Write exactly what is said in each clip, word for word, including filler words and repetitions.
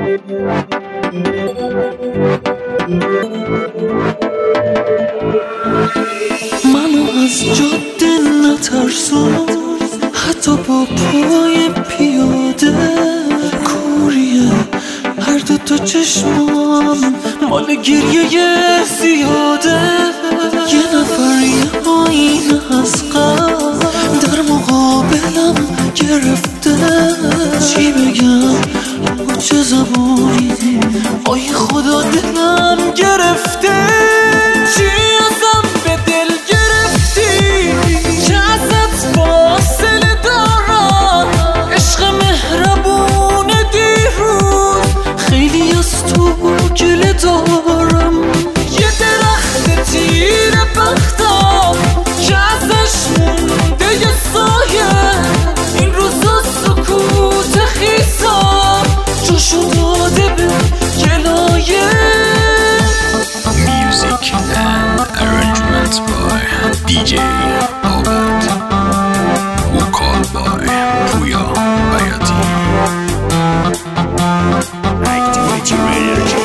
منو از جاده نترسون، حتی با پای پیاده. کوریه هر دو تا چشمام، مال گریه زیاده. یه نفر یه آینه از قبل در مقابلم گرفته. چی بگم با چه زبونی؟ آی خدا دلم گرفته. چی ازم به دل گرفتی؟ چه ازت فاصله دارم؟ عشق مهربون دیروز خیلی از تو گله دارم. یه درخت تیر بختم که ازش مونده یه سایه. این روزا سکوت خیسم جاشو داده به گلایه. Music and arrangements by دی جی Albert, vocal by Puya Bayati. Activate your energy.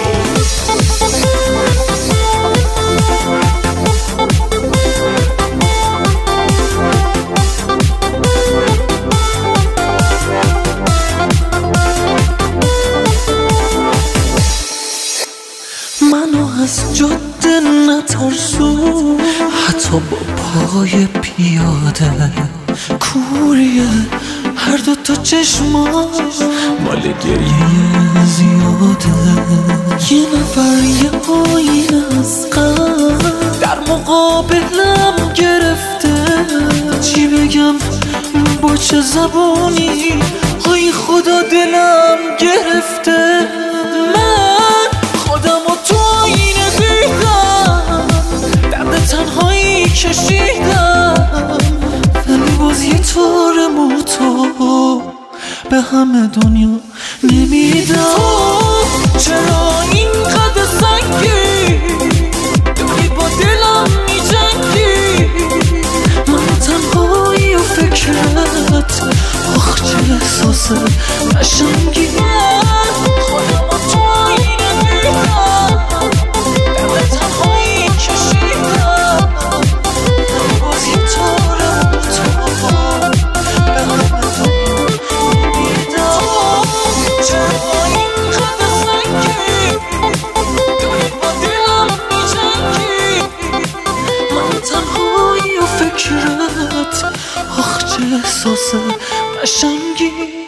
منو از جاده نترسون، حتی با پای پیاده. کوریه هر دو تا چشمام، مال گریه زیاده. یه نفر یه آینه از قبل در مقابلم گرفته. چی بگم با چه زبونی؟ آی خدا دلم گرفته. من خودم و تو آینه دیدم، درد تنهایی کشیدم، ولی باز یه طور موتو به همه دنیا نمیدم. چرا اینقدر سنگی داری با دلم میجنگی؟ من تنهایی و فکرت، آخ چه احساس قشنگی. خودم و تو آینه دیدم، درد تنهایی کشیدم، باز یه طور موتو به همه دنیا نمیدم. چرا اینقدر سنگی داری با دلم میجنگی؟ من تنهایی و فکرت، آخ چه احساس قشنگی.